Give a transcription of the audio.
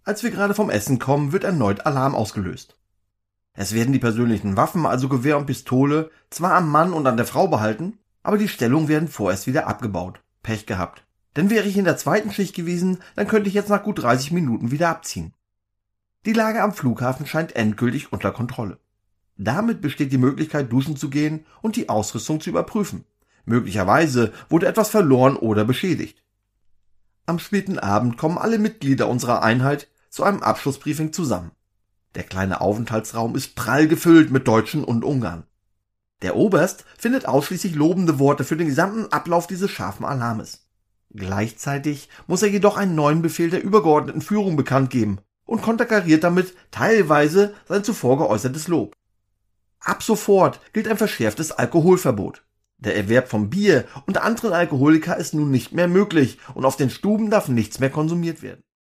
Als wir gerade vom Essen kommen, wird erneut Alarm ausgelöst. Es werden die persönlichen Waffen, also Gewehr und Pistole, zwar am Mann und an der Frau behalten, aber die Stellungen werden vorerst wieder abgebaut. Pech gehabt. Denn wäre ich in der zweiten Schicht gewesen, dann könnte ich jetzt nach gut 30 Minuten wieder abziehen. Die Lage am Flughafen scheint endgültig unter Kontrolle. Damit besteht die Möglichkeit, duschen zu gehen und die Ausrüstung zu überprüfen. Möglicherweise wurde etwas verloren oder beschädigt. Am späten Abend kommen alle Mitglieder unserer Einheit zu einem Abschlussbriefing zusammen. Der kleine Aufenthaltsraum ist prall gefüllt mit Deutschen und Ungarn. Der Oberst findet ausschließlich lobende Worte für den gesamten Ablauf dieses scharfen Alarmes. Gleichzeitig muss er jedoch einen neuen Befehl der übergeordneten Führung bekannt geben und konterkariert damit teilweise sein zuvor geäußertes Lob. Ab sofort gilt ein verschärftes Alkoholverbot. Der Erwerb von Bier und anderen Alkoholika ist nun nicht mehr möglich und auf den Stuben darf nichts mehr konsumiert werden.